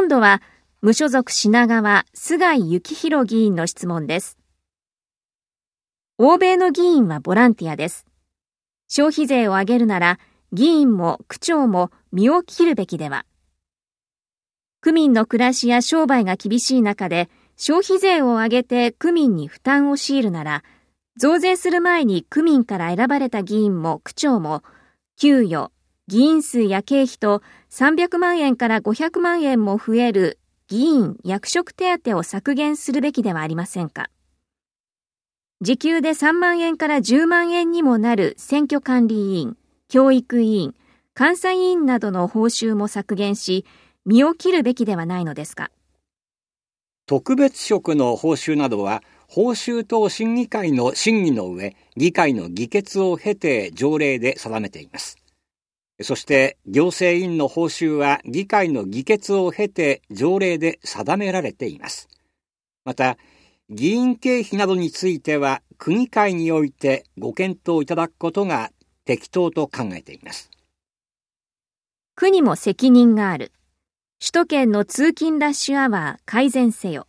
今度は無所属品川菅井幸弘議員の質問です。欧米の議員はボランティアです。消費税を上げるなら議員も区長も身を切るべきでは。区民の暮らしや商売が厳しい中で消費税を上げて区民に負担を強いるなら、増税する前に区民から選ばれた議員も区長も給与、議員数や経費と300万円から500万円も増える議員役職手当を削減するべきではありませんか。時給で3万円から10万円にもなる選挙管理委員、教育委員、監査委員などの報酬も削減し、身を切るべきではないのですか。 特別職の報酬などは、報酬等審議会の審議の上、議会の議決を経て条例で定めています。そして、行政院の報酬は議会の議決を経て条例で定められています。また、議員経費などについては、区議会においてご検討いただくことが適当と考えています。 区にも責任がある。首都圏の通勤ラッシュアワー改善せよ。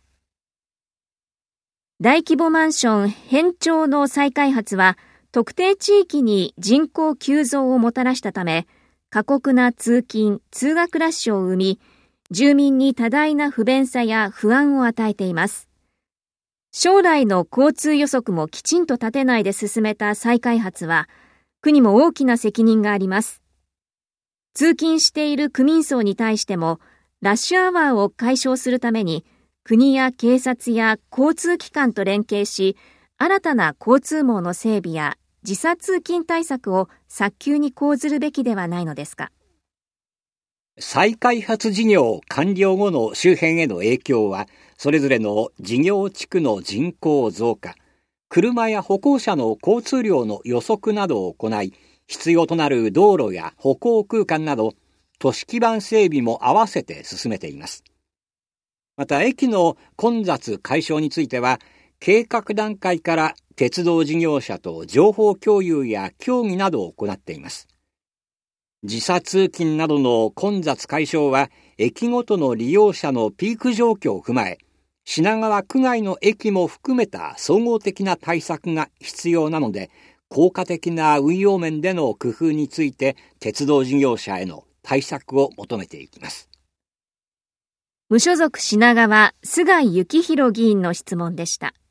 大規模マンション偏重の再開発は、特定地域に人口急増をもたらしたため、過酷な通勤・通学ラッシュを生み、住民に多大な不便さや不安を与えています。将来の交通予測もきちんと立てないで進めた再開発は、区にも大きな責任があります。通勤している区民層に対しても、ラッシュアワーを解消するために、国や警察や交通機関と連携し、新たな交通網の整備や時差通勤対策を早急に講ずるべきではないのですか。 再開発事業完了後の周辺への影響は、それぞれの事業地区の人口増加、車や歩行者の交通量の予測などを行い、必要となる道路や歩行空間など、都市基盤整備も合わせて進めています。また、駅の混雑解消については、計画段階から鉄道事業者と情報共有や協議などを行っています。時差通勤などの混雑解消は、駅ごとの利用者のピーク状況を踏まえ、品川区外の駅も含めた総合的な対策が必要なので、効果的な運用面での工夫について、鉄道事業者への対策を求めていきます。 無所属品川菅井幸弘議員の質問でした。